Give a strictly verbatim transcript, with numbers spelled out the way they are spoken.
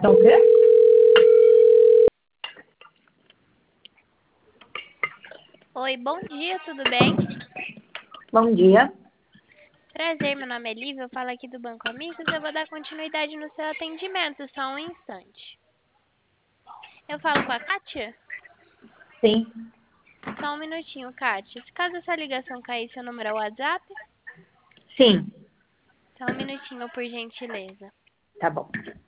Então, o quê? Oi, bom dia, tudo bem? Bom dia. Prazer, meu nome é Lívia, eu falo aqui do Banco Amigos, eu vou dar continuidade no seu atendimento, só um instante. Eu falo com a Kátia? Sim. Só um minutinho, Kátia. Se caso essa ligação cair, seu número é o WhatsApp? Sim. Só um minutinho, por gentileza. Tá bom.